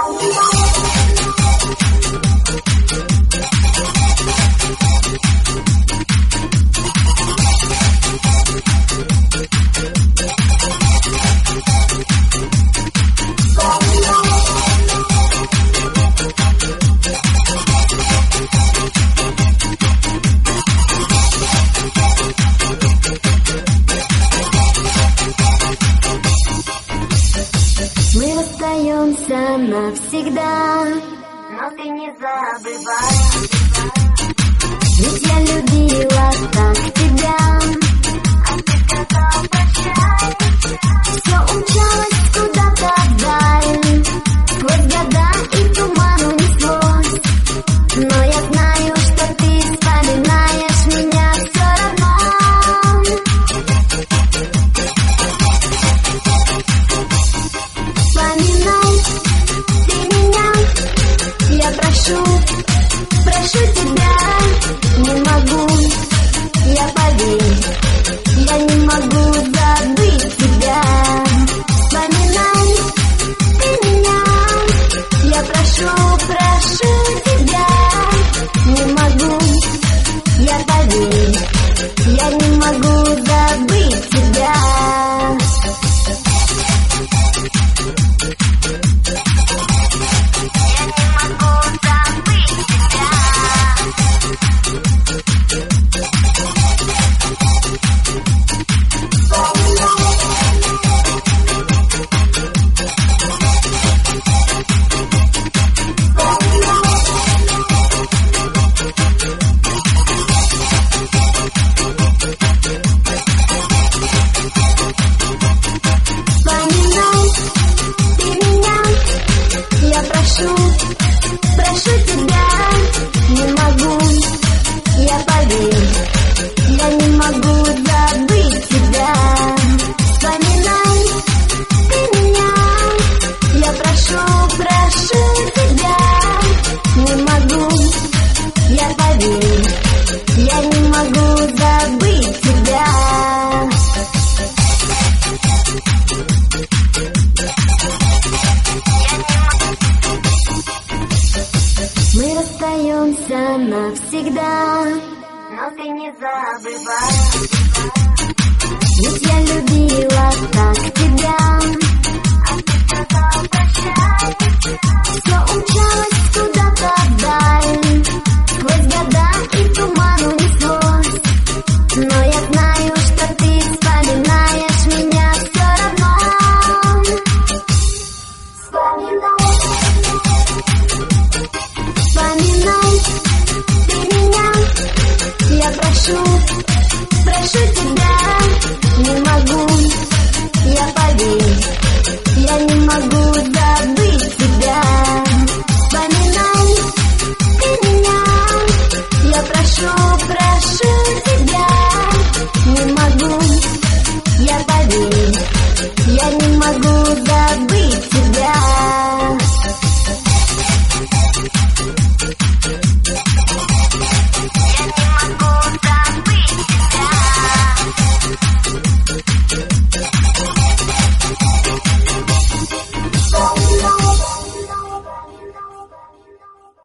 Мы расстаемся навсегда, но ты не забывай, ведь я любила так тебя, а ты сказал прощай. Все умчалось куда-то вдаль, сквозь года и туман унеслось, но я знаю, что ты вспоминаешь меня все равно. Вспоминай ты меня, я прошу тебя, не могу, я поверь, я не могу забыть тебя. Вспоминай ты меня, я прошу тебя, не могу, я поверь, я не могу забыть тебя. Прошу тебя, не могу, я поверь, я не могу забыть тебя. Вспоминай ты меня, я прошу тебя, не могу, я поверь, я не могу забыть тебя. Мы расстаемся навсегда, но ты не забывай, ведь я любила так тебя.